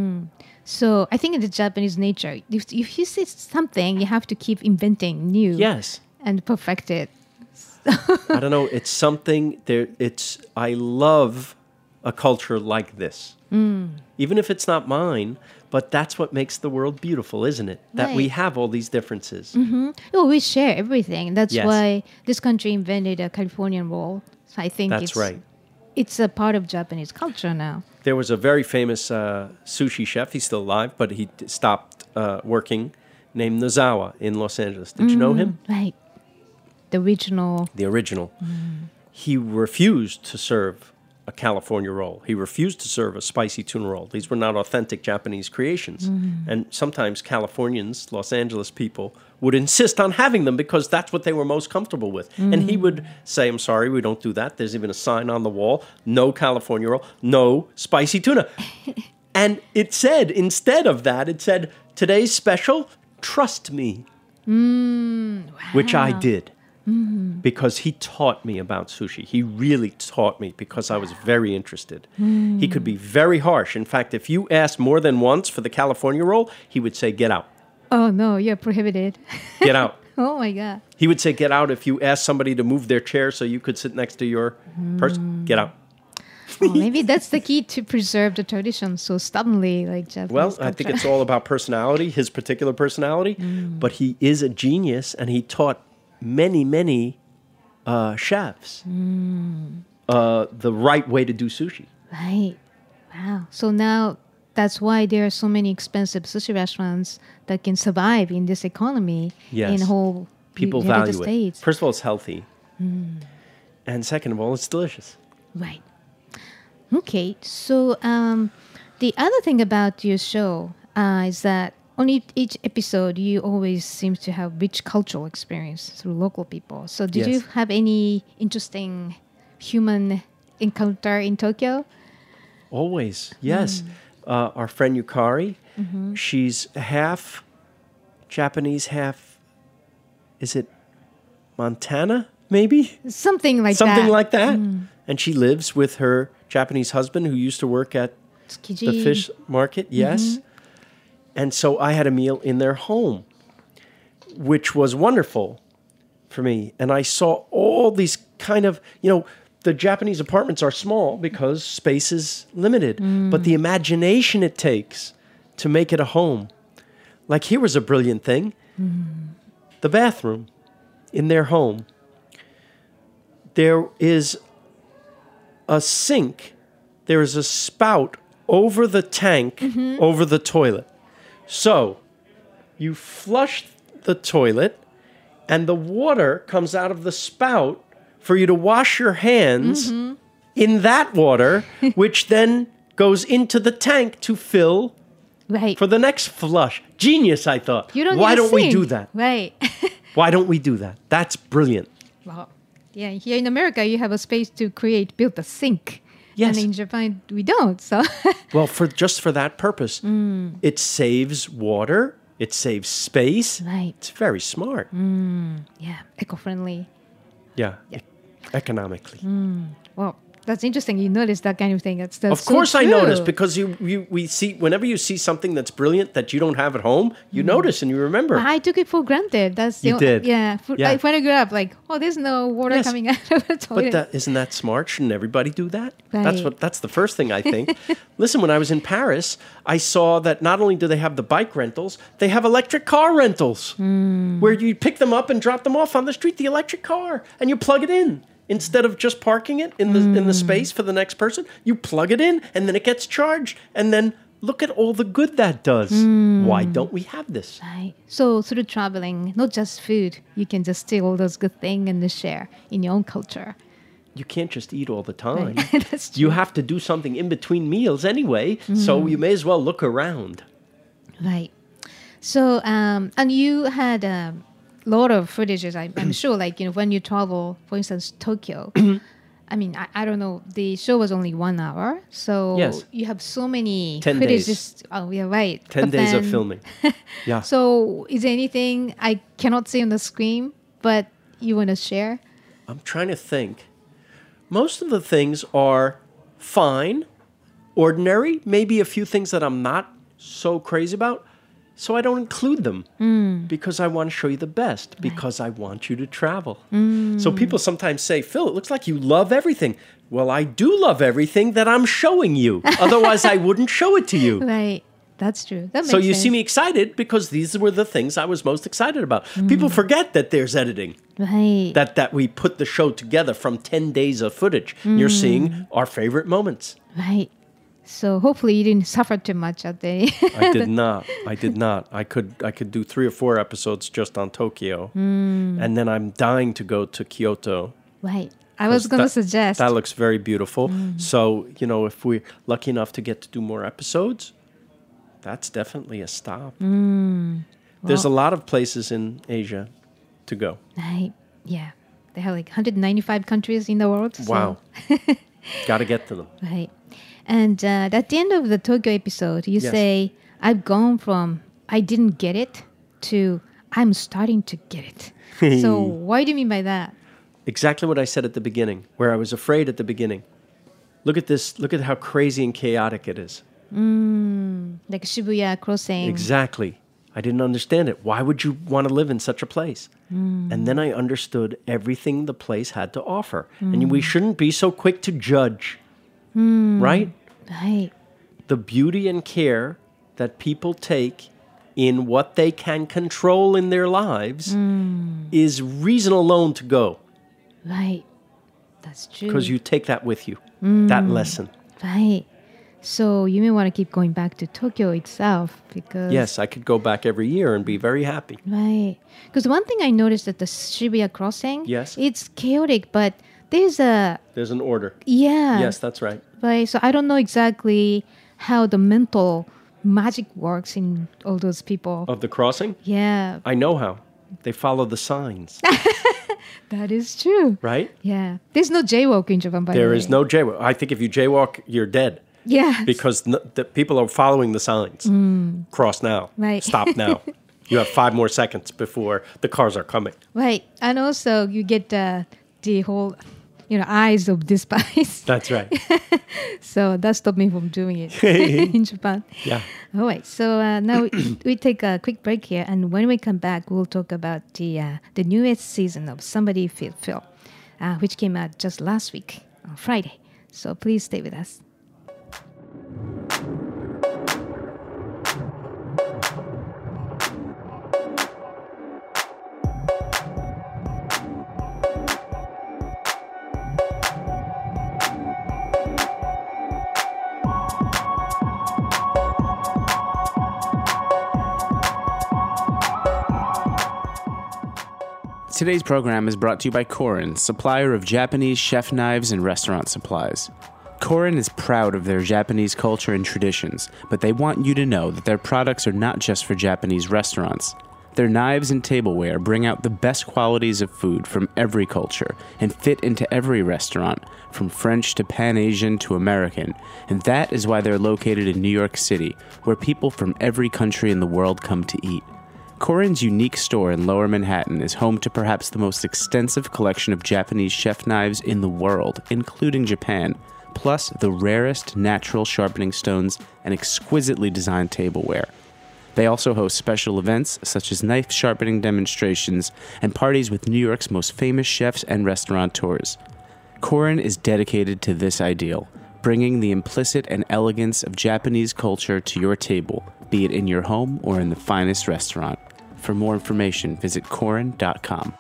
So I think in the Japanese nature, if, if you see something, you have to keep inventing new Yes. and perfect it. I don't know. It's something there. It's I love a culture like this, even if it's not mine. But that's what makes the world beautiful, isn't it? That we Right. have all these differences. Oh, we share everything. That's Yes. why this country invented a Californian roll. So I think That's it's, right. it's a part of Japanese culture now. There was a very famous uh, sushi chef. He's still alive, but he t- stopped uh, working. Named Nozawa in Los Angeles. Did you know him? Right. The original. The original. He refused to serve a California roll. He refused to serve a spicy tuna roll. These were not authentic Japanese creations. And sometimes Californians, Los Angeles people, would insist on having them because that's what they were most comfortable with. And he would say, I'm sorry, we don't do that. There's even a sign on the wall, no California roll, no spicy tuna. And it said, instead of that, it said, today's special, trust me. Which I did. Because he taught me about sushi. He really taught me because I was very interested. He could be very harsh. In fact, if you asked more than once for the California roll, he would say, get out. Oh, no, you're prohibited. Get out. Oh, my God. He would say, get out if you asked somebody to move their chair so you could sit next to your person. Get out. Oh, maybe that's the key to preserve the tradition so stubbornly, like Japanese Well, culture. I think it's all about personality, his particular personality. But he is a genius, and he taught many, many uh, chefs uh, the right way to do sushi. Right. Wow. So now that's why there are so many expensive sushi restaurants that can survive in this economy Yes. in whole People United value States. it. First of all, it's healthy. And second of all, it's delicious. Right. Okay. So um, the other thing about your show uh, is that on each, each episode, you always seem to have rich cultural experience through local people. So did you Yes. have any interesting human encounter in Tokyo? Always, yes. Uh, our friend Yukari, she's half Japanese, half, is it Montana, maybe? Something like Something that. like that. And she lives with her Japanese husband who used to work at Tsukiji. the fish market, yes. And so I had a meal in their home, which was wonderful for me. And I saw all these kind of, you know, the Japanese apartments are small because space is limited, but the imagination it takes to make it a home. Like here was a brilliant thing. The bathroom in their home. There is a sink. There is a spout over the tank, over the toilet. So you flush the toilet and the water comes out of the spout for you to wash your hands in that water, which then goes into the tank to fill Right. for the next flush. Genius, I thought. You don't Why need a don't we sink. do that? Right. Why don't we do that? That's brilliant. Well, yeah, here in America, you have a space to create, build a sink. Yes. And in Japan, we don't. So, Well, for just for that purpose, it saves water, it saves space. right. It's very smart. Yeah, eco-friendly. Yeah, e- economically. Well, that's interesting. You notice that kind of thing. That's, that's Of so course, I true. notice because you, you we see whenever you see something that's brilliant that you don't have at home, you notice and you remember. I took it for granted. That's the You o- did. Yeah. For, Yeah. Like when I grew up, like, oh, there's no water Yes. coming out of the But toilet. that, isn't that smart? Shouldn't everybody do that? That's Right. what. That's the first thing I think. Listen, when I was in Paris, I saw that not only do they have the bike rentals, they have electric car rentals, where you pick them up and drop them off on the street, the electric car, and you plug it in. Instead of just parking it in the in the space for the next person, you plug it in and then it gets charged. And then look at all the good that does. Why don't we have this? Right. So through traveling, not just food, you can just steal all those good things and share in your own culture. You can't just eat all the time. Right. That's true. You have to do something in between meals anyway, so you may as well look around. Right. So, um, and you had a lot of footages, I, I'm sure, like, you know, when you travel, for instance, Tokyo. I mean, I, I don't know, the show was only one hour. So Yes. you have so many Ten footages. days. Oh, yeah, right. Ten But days of then- filming. Yeah. So is there anything I cannot see on the screen, but you want to share? I'm trying to think. Most of the things are fine, ordinary, maybe a few things that I'm not so crazy about. So I don't include them because I want to show you the best, because I want you to travel. So people sometimes say, Phil, it looks like you love everything. Well, I do love everything that I'm showing you. Otherwise, I wouldn't show it to you. Right. That's true. That makes So you sense. see me excited because these were the things I was most excited about. People forget that there's editing, Right. that, that we put the show together from ten days of footage. You're seeing our favorite moments. Right. So hopefully you didn't suffer too much at the I did not. I did not. I could I could do three or four episodes just on Tokyo. And then I'm dying to go to Kyoto. Right. I was going to That- suggest. That looks very beautiful. So, you know, if we're lucky enough to get to do more episodes, that's definitely a stop. There's a lot of places in Asia to go. Right. Yeah. They have like one hundred ninety-five countries in the world. So. Wow. Got to get to them. Right. And uh, at the end of the Tokyo episode, you Yes. say, I've gone from I didn't get it to I'm starting to get it. So what do you mean by that? Exactly what I said at the beginning, where I was afraid at the beginning. Look at this. Look at how crazy and chaotic it is. Like Shibuya crossing. Exactly. I didn't understand it. Why would you want to live in such a place? And then I understood everything the place had to offer. And we shouldn't be so quick to judge. Right? Right. The beauty and care that people take in what they can control in their lives is reason alone to go, Right. That's true. because you take that with you, that lesson. Right. So you may want to keep going back to Tokyo itself because Yes, I could go back every year and be very happy. right. Because one thing I noticed at the Shibuya crossing, Yes. it's chaotic, but there's a There's an order. yeah, Yes, that's right. right. So I don't know exactly how the mental magic works in all those people. Of the crossing? Yeah, I know how. They follow the signs, that is true. right? Yeah, there's no jaywalk in Japan. By the There way, is no jaywalk. I think if you jaywalk, you're dead yeah because n- the people are following the signs. Cross now. Right. Stop now. You have five more seconds before the cars are coming. right, and also you get uh, the whole you know eyes of despise. That's right. So that stopped me from doing it in Japan. Yeah. All right. So uh, now we, we take a quick break here, and when we come back, we'll talk about the uh, the newest season of Somebody Feel Phil, uh, which came out just last week on Friday. So please stay with us. Today's program is brought to you by Korin, supplier of Japanese chef knives and restaurant supplies. Korin is proud of their Japanese culture and traditions, but they want you to know that their products are not just for Japanese restaurants. Their knives and tableware bring out the best qualities of food from every culture and fit into every restaurant, from French to Pan-Asian to American, and that is why they're located in New York City, where people from every country in the world come to eat. Korin's unique store in Lower Manhattan is home to perhaps the most extensive collection of Japanese chef knives in the world, including Japan, plus the rarest natural sharpening stones and exquisitely designed tableware. They also host special events such as knife sharpening demonstrations and parties with New York's most famous chefs and restaurateurs. Korin is dedicated to this ideal, bringing the implicit and elegance of Japanese culture to your table, be it in your home or in the finest restaurant. For more information, visit korin dot com.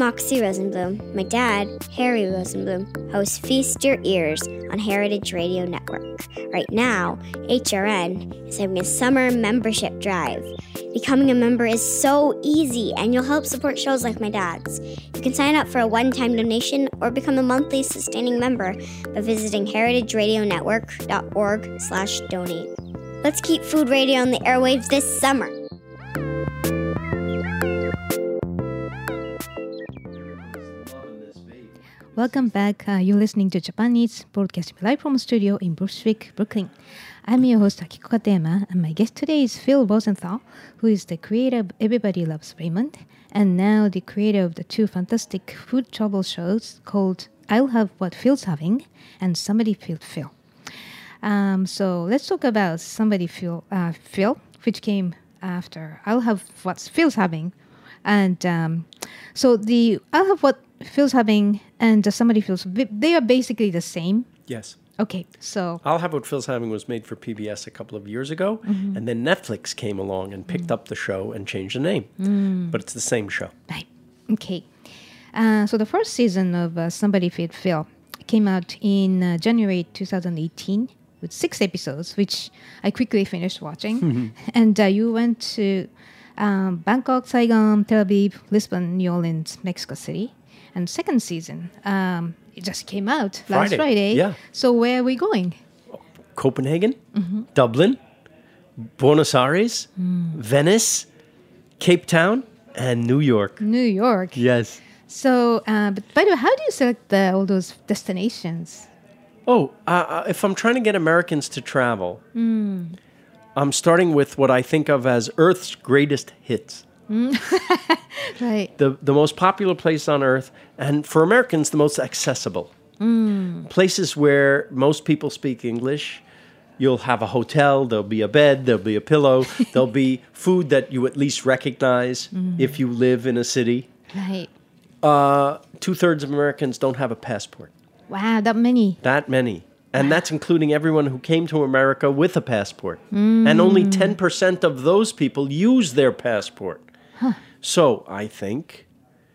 Moxie Rosenblum. My dad, Harry Rosenblum, hosts Feast Your Ears on Heritage Radio Network. Right now, H R N is having a summer membership drive. Becoming a member is so easy, and you'll help support shows like my dad's. You can sign up for a one-time donation or become a monthly sustaining member by visiting heritageradionetwork.org slash donate. Let's keep food radio on the airwaves this summer. Welcome back. Uh, you're listening to Japan Eats, broadcasting live from a studio in Bushwick, Brooklyn. I'm your host, Akiko Katayama, and my guest today is Phil Rosenthal, who is the creator of Everybody Loves Raymond, and now the creator of the two fantastic food travel shows called I'll Have What Phil's Having and Somebody Feel Phil. Um, so let's talk about Somebody Feel uh, Phil, which came after I'll Have What Phil's Having. And um, so the I'll Have What Phil's Having and the Somebody Feels, they are basically the same. Yes. Okay, so I'll Have What Phil's Having was made for P B S a couple of years ago, mm-hmm. and then Netflix came along and picked mm. up the show and changed the name. Mm. But it's the same show. Right. Okay. Uh, so the first season of uh, Somebody Feel Phil came out in uh, January twenty eighteen with six episodes, which I quickly finished watching. Mm-hmm. And uh, you went to um, Bangkok, Saigon, Tel Aviv, Lisbon, New Orleans, Mexico City. And second season, um, it just came out Friday. last Friday. Yeah. So where are we going? Copenhagen, mm-hmm. Dublin, Buenos Aires, mm. Venice, Cape Town, and New York. New York. Yes. So, uh, but by the way, how do you select the, all those destinations? Oh, uh, if I'm trying to get Americans to travel, mm. I'm starting with what I think of as Earth's greatest hits. Mm. Right. The the most popular place on Earth, and for Americans, the most accessible. Mm. Places where most people speak English. You'll have a hotel, there'll be a bed, there'll be a pillow, there'll be food that you at least recognize mm. if you live in a city. Right. Uh, two-thirds of Americans don't have a passport. Wow, that many. That many. And that's including everyone who came to America with a passport. Mm. And only ten percent of those people use their passport. Huh. So I think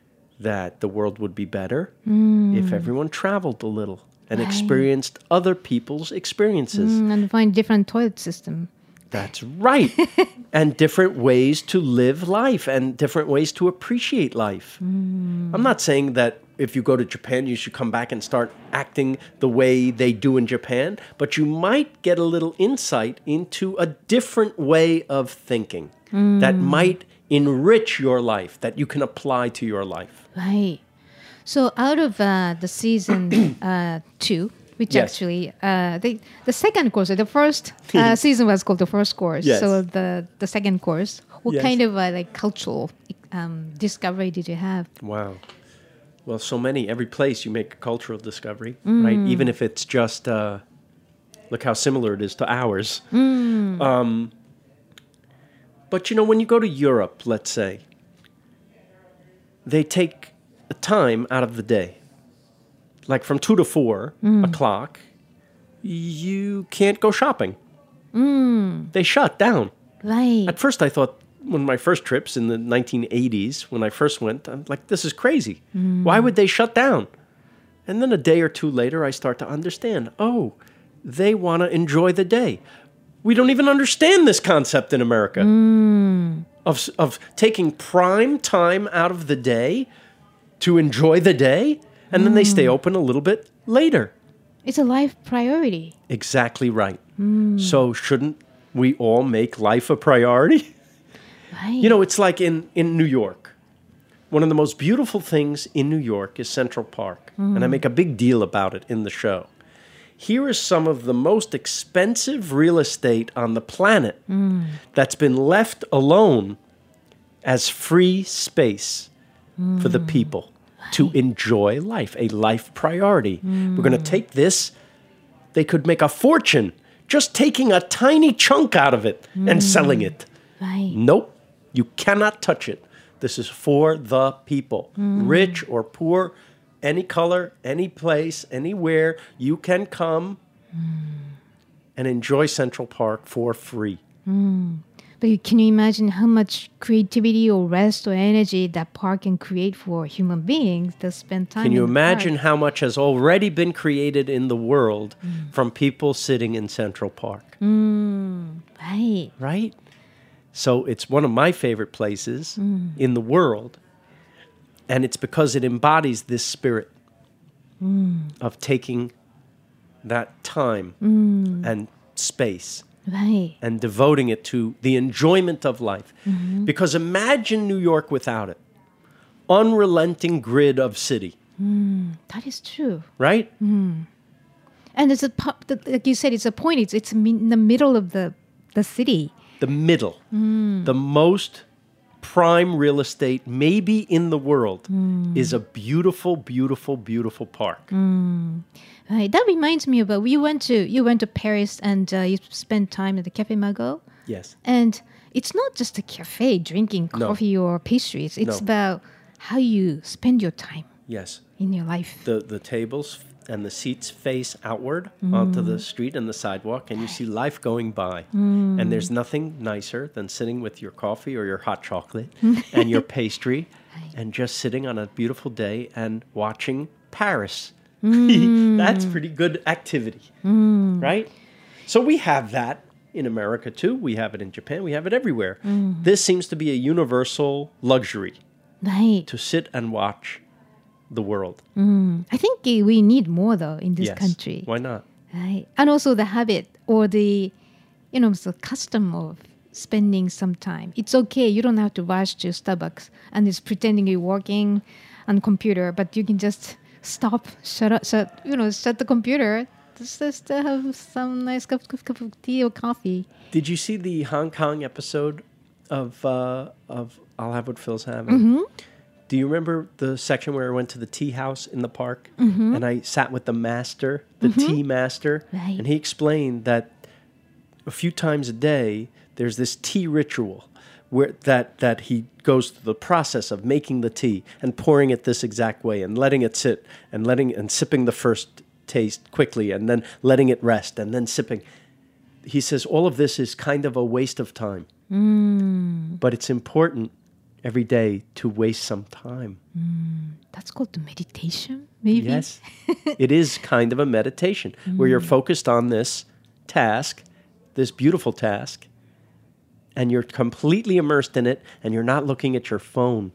that the world would be better mm. if everyone traveled a little and right. experienced other people's experiences. Mm, and find different toilet system. That's right. And different ways to live life and different ways to appreciate life. Mm. I'm not saying that if you go to Japan, you should come back and start acting the way they do in Japan, but you might get a little insight into a different way of thinking mm. that might enrich your life, that you can apply to your life. Right. So out of uh, the season uh, two, which yes. actually, uh, the, the second course, the first uh, season was called the first course. Yes. So the, the second course, what yes. kind of uh, like cultural um, discovery did you have? Wow. Well, so many. Every place you make a cultural discovery, mm. right? Even if it's just, uh, look how similar it is to ours. Mm. Um, but, you know, when you go to Europe, let's say, they take a time out of the day. Like from two to four mm. o'clock, you can't go shopping. Mm. They shut down. Right. At first I thought, one of my first trips in the nineteen eighties, when I first went, I'm like, this is crazy. Mm. Why would they shut down? And then a day or two later, I start to understand, oh, they want to enjoy the day. We don't even understand this concept in America mm. of, of taking prime time out of the day to enjoy the day, and mm. then they stay open a little bit later. It's a life priority. Exactly right. Mm. So shouldn't we all make life a priority? Right. You know, it's like in, in New York. One of the most beautiful things in New York is Central Park. Mm. And I make a big deal about it in the show. Here is some of the most expensive real estate on the planet mm. that's been left alone as free space mm. for the people right. to enjoy life, a life priority. Mm. We're going to take this. They could make a fortune just taking a tiny chunk out of it mm. and selling it. Right. Nope. You cannot touch it. This is for the people. Mm. Rich or poor, any color, any place, anywhere, you can come mm. and enjoy Central Park for free. Mm. But can you imagine how much creativity or rest or energy that park can create for human beings to spend time Can you in the imagine park? how much has already been created in the world Mm. from people sitting in Central Park? Mm, right. Right? So it's one of my favorite places Mm. in the world. And it's because it embodies this spirit Mm. of taking that time Mm. and space Right. and devoting it to the enjoyment of life. Mhm. Because imagine New York without it. Unrelenting grid of city, Mm, that is true. right? Mm. And it's a po- the- like you said, it's a point. It's it's in the middle of the the city. The middle, Mm. the most prime real estate maybe in the world Mm. is a beautiful, beautiful, beautiful park. Mm. Right. That reminds me about you went to you went to Paris and uh, you spent time at the Cafe Magot. Yes. And it's not just a cafe drinking No. coffee or pastries. It's No. about how you spend your time Yes. in your life. The the tables and the seats face outward onto the Mm. street and the sidewalk, and you see life going by. Mm. And there's nothing nicer than sitting with your coffee or your hot chocolate and your pastry and just sitting on a beautiful day and watching Paris. Mm. That's pretty good activity, Mm. right? So we have that in America too. We have it in Japan. We have it everywhere. Mm. This seems to be a universal luxury Right. to sit and watch the world. Mm. I think uh, we need more though in this Yes. country. Why not? Right. And also the habit or the, you know, the custom of spending some time. It's okay. You don't have to rush to Starbucks and it's pretending you're working on the computer, but you can just stop, shut up, shut, you know, shut the computer. Just, just uh, have some nice cup, cup, cup of tea or coffee. Did you see the Hong Kong episode of uh, of I'll Have What Phil's Having? Mhm. Do you remember the section where I went to the tea house in the park Mhm. and I sat with the master, the Mhm. tea master, Right. and he explained that a few times a day there's this tea ritual where that that he goes through the process of making the tea and pouring it this exact way and letting it sit and letting and sipping the first taste quickly and then letting it rest and then sipping. He says all of this is kind of a waste of time. Mm. But it's important every day to waste some time. Mm. That's called the meditation, maybe? Yes. It is kind of a meditation where you're Mm. focused on this task, this beautiful task, and you're completely immersed in it and you're not looking at your phone.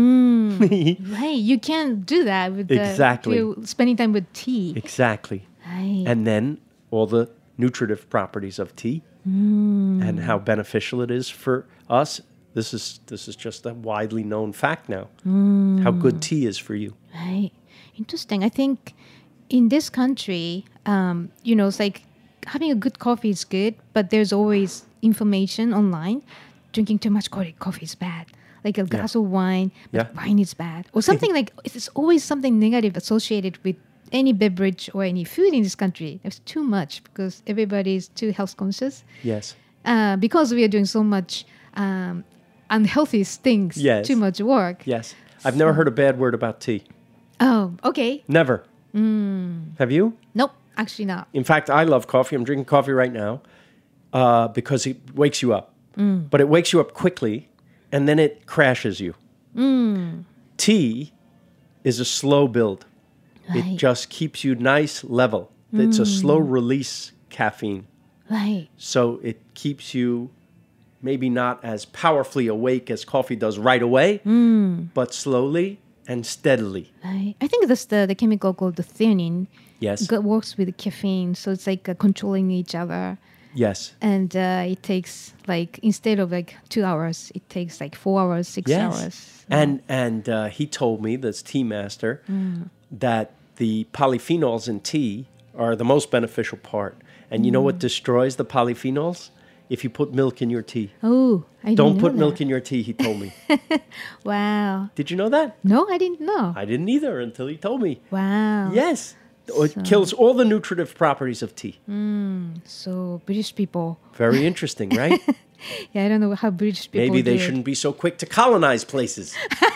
Mm. Right. You can't do that with the, Exactly. if you're spending time with tea. Exactly. Right. And then all the nutritive properties of tea Mm. and how beneficial it is for us. This is this is just a widely known fact now. Mm. How good tea is for you. Right. Interesting. I think in this country, um, you know, it's like having a good coffee is good, but there's always information online. Drinking too much coffee, coffee is bad. Like a glass of wine, but Yeah. wine is bad. Or something like, it's always something negative associated with any beverage or any food in this country. There's too much because everybody is too health conscious. Yes. Uh, because we are doing so much um, unhealthy things, Yes. too much work. Yes. I've never heard a bad word about tea. Oh, okay. Never. Mm. Have you? Nope, actually not. In fact, I love coffee. I'm drinking coffee right now uh, because it wakes you up. Mm. But it wakes you up quickly and then it crashes you. Mm. Tea is a slow build. Right. It just keeps you nice level. It's a Mm. slow release caffeine. Right. So it keeps you maybe not as powerfully awake as coffee does right away, Mm. but slowly and steadily. Right. I think that's the, the chemical called the theanine. Yes. That works with caffeine. So it's like uh, controlling each other. Yes. And uh, it takes like, instead of like two hours, it takes like four hours, six Yes. hours. And and uh, he told me, this tea master, Mm. that the polyphenols in tea are the most beneficial part. And you know what Mm. destroys the polyphenols? If you put milk in your tea. Oh, I Don't didn't put know milk that. in your tea, he told me. Wow. Did you know that? No, I didn't know. I didn't either until he told me. Wow. Yes. It So- kills all the nutritive properties of tea. Mm. So British people. Very interesting, right? Yeah, I don't know how British people Maybe they do it. shouldn't be so quick to colonize places.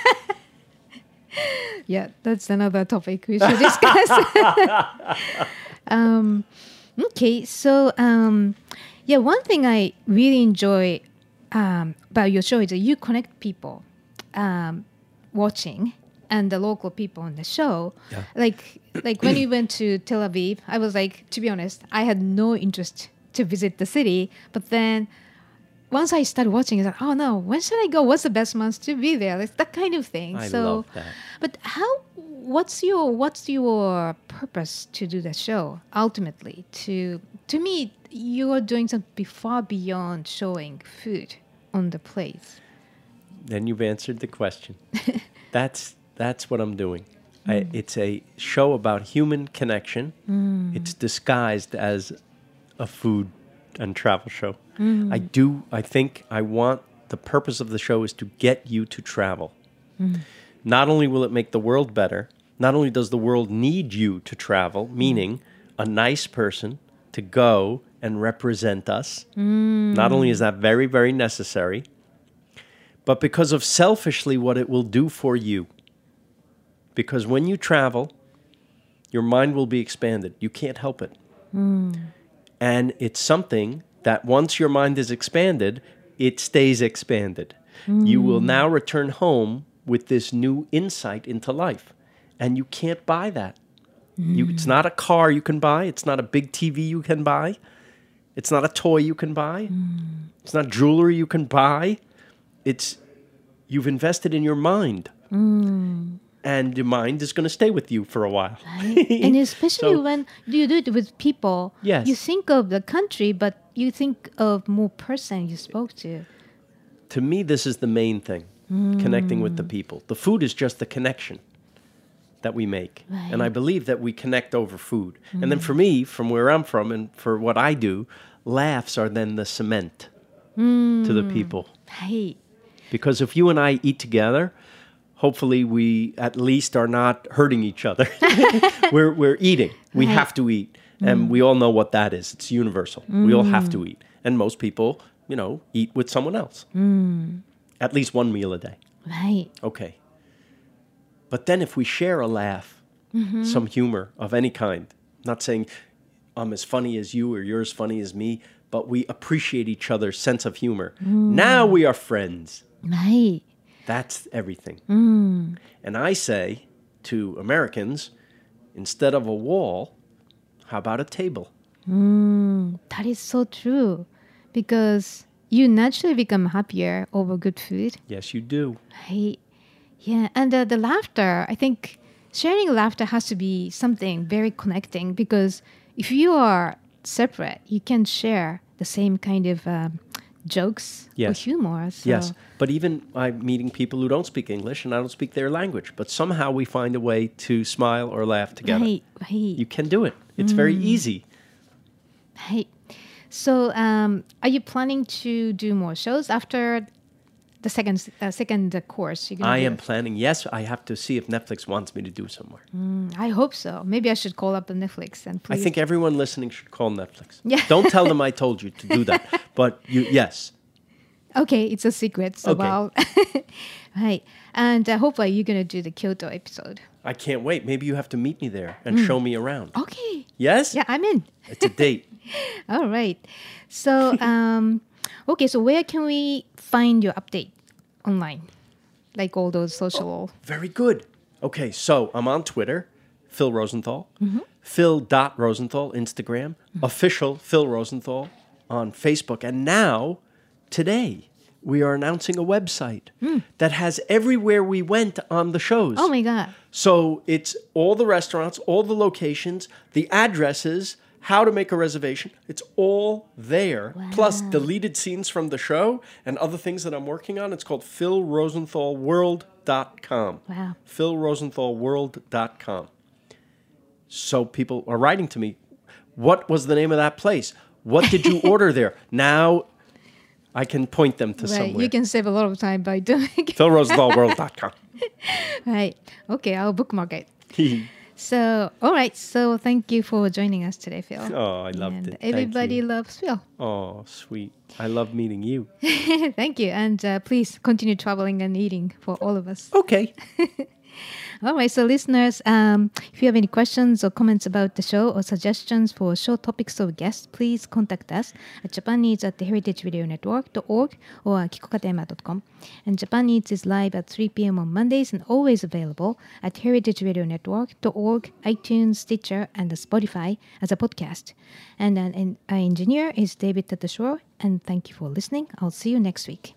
Yeah, that's another topic we should discuss. um, okay, so um, yeah, one thing I really enjoy um, about your show is that you connect people um, watching and the local people on the show. Yeah. Like like when you went to Tel Aviv, I was like, to be honest, I had no interest to visit the city. But then once I started watching, I was like, oh no, when should I go? What's the best month to be there? Like that kind of thing. I so, love that. But how? What's your What's your purpose to do the show? Ultimately, to to me, you are doing something far beyond showing food on the plate. Then you've answered the question. That's that's what I'm doing. Mm. I, it's a show about human connection. Mm. It's disguised as a food and travel show. Mm. I do. I think I want the purpose of the show is to get you to travel. Mm. Not only will it make the world better, not only does the world need you to travel, meaning a nice person to go and represent us. Mm. Not only is that very, very necessary, but because of selfishly what it will do for you. Because when you travel, your mind will be expanded. You can't help it. Mm. And it's something that once your mind is expanded, it stays expanded. Mm. You will now return home with this new insight into life. And you can't buy that. Mm. You, it's not a car you can buy. It's not a big T V you can buy. It's not a toy you can buy. Mm. It's not jewelry you can buy. It's you've invested in your mind. Mm. And your mind is going to stay with you for a while. Right. And especially so, when you do it with people, yes. you think of the country, but you think of more person you spoke to. To me, this is the main thing, mm. connecting with the people. The food is just the connection that we make. Right. And I believe that we connect over food. Mm. And then for me, from where I'm from and for what I do, laughs are then the cement mm. to the people. Right. Because if you and I eat together, hopefully we at least are not hurting each other. we're we're eating. We right. have to eat. And mm. we all know what that is. It's universal. Mm. We all have to eat. And most people, you know, eat with someone else. Mm. At least one meal a day. Right. Okay. But then if we share a laugh, mm-hmm. some humor of any kind, not saying I'm as funny as you or you're as funny as me, but we appreciate each other's sense of humor. Mm. Now we are friends. Right. That's everything. Mm. And I say to Americans, instead of a wall, how about a table? Mm, that is so true. Because you naturally become happier over good food. Yes, you do. Right. Yeah. And uh, the laughter, I think sharing laughter has to be something very connecting. Because if you are separate, you can share the same kind of um, jokes yes. or humor. So. Yes, but even I'm meeting people who don't speak English and I don't speak their language, but somehow we find a way to smile or laugh together. Right, right. You can do it. It's mm. very easy. Right. So um, are you planning to do more shows after the second uh, second course? You're I do? am planning. Yes, I have to see if Netflix wants me to do some more. Mm, I hope so. Maybe I should call up the Netflix and please. I think everyone listening should call Netflix. Yeah. Don't tell them I told you to do that. But you, yes. Okay, it's a secret. So okay. I'll right. And uh, hopefully you're going to do the Kyoto episode. I can't wait. Maybe you have to meet me there and mm. show me around. Okay. Yes? Yeah, I'm in. It's a date. All right. So, um, okay, so where can we find your update online? Like all those social... Oh, very good. Okay, so I'm on Twitter, Phil Rosenthal. Mm-hmm. Phil dot Rosenthal, Instagram. Mm-hmm. Official Phil Rosenthal on Facebook. And now, today, we are announcing a website mm. that has everywhere we went on the shows. Oh, my God. So it's all the restaurants, all the locations, the addresses, how to make a reservation. It's all there. Wow. Plus deleted scenes from the show and other things that I'm working on. It's called phil rosenthal world dot com. Wow. phil rosenthal world dot com. So people are writing to me, what was the name of that place? What did you order there? Now I can point them to right. somewhere. You can save a lot of time by doing it. phil rosenthal world dot com. Right. Okay, I'll bookmark it. So, all right. So, thank you for joining us today, Phil. Oh, I loved and it. Everybody Thank you. loves Phil. Oh, sweet. I love meeting you. Thank you. And uh, please continue traveling and eating for all of us. Okay. All right, so listeners, um, if you have any questions or comments about the show or suggestions for show topics or guests, please contact us at japaneats at the heritage radio network dot org or kikokatema dot com. And Japan Eats is live at three p.m. on Mondays and always available at heritage radio network dot org, iTunes, Stitcher, and Spotify as a podcast. And, uh, and our engineer is David Tatashore, and thank you for listening. I'll see you next week.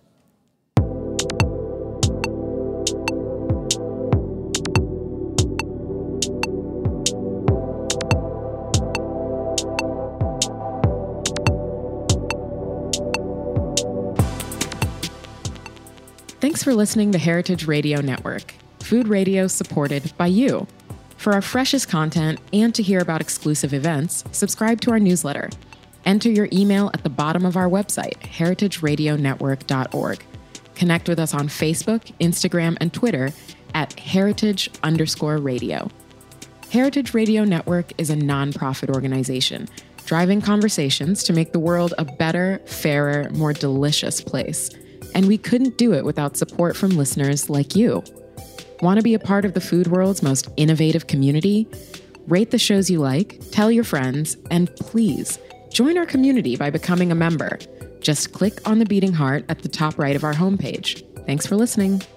Thanks for listening to Heritage Radio Network, food radio supported by you. For our freshest content and to hear about exclusive events, subscribe to our newsletter. Enter your email at the bottom of our website, heritage radio network dot org. Connect with us on Facebook, Instagram, and Twitter at heritage underscore radio. Heritage Radio Network is a nonprofit organization driving conversations to make the world a better, fairer, more delicious place. And we couldn't do it without support from listeners like you. Want to be a part of the food world's most innovative community? Rate the shows you like, tell your friends, and please join our community by becoming a member. Just click on the beating heart at the top right of our homepage. Thanks for listening.